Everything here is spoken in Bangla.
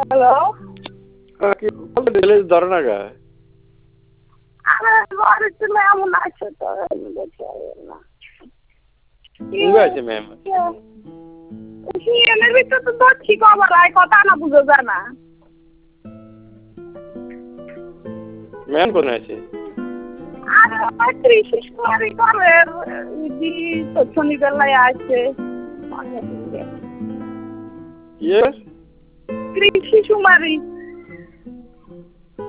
হ্যালো। কি বলতে দিলে ধরে না গা? আরে ঘরে তো এমন আছে তো দেখে না। উঙ্গা আছে ম্যাম। সিএনের ভিতর তো ধরছি খবর হয় কথা না বুঝো জানা। ম্যাম কোন আছে? আরে ওই কৃষি কুমারী ঘরের ইদি তো শনিবেলায় আছে। ইয়ে কৃষি কুমারী।